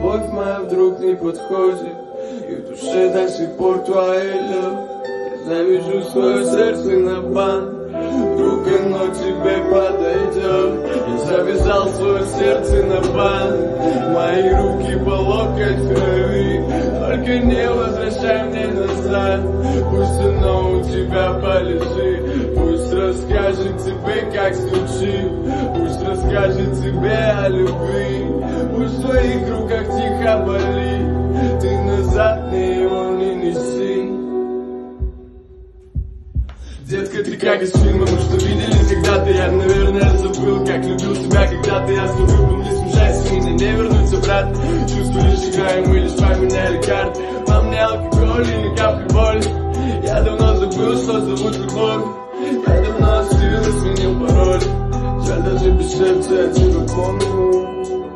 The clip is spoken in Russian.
любовь моя вдруг не подходит, и в душе до сих пор твоя любовь. Завяжу свое сердце на бант, вдруг оно тебе подойдет. Я завязал свое сердце на бант, мои руки по локоть в крови. Только не возвращай мне назад, пусть оно у тебя полежит. Пусть расскажет тебе, как звучит, пусть расскажет тебе о любви. Пусть в твоих руках тихо болит, ты назад мне его не неси. Детка, ты как из фильма, мы что виделись когда-то. Я, наверное, забыл, как любил тебя когда-то. Я забыл, не смущайся, меня не вернуться, брат. Чувствуешь, играем, мы лишь поменяли карты. Во мне алкоголь и ни капли боли. Я давно забыл, что зовут любовь. Я давно остыл и сменил пароль. Жаль, даже без сердца я тебя помню.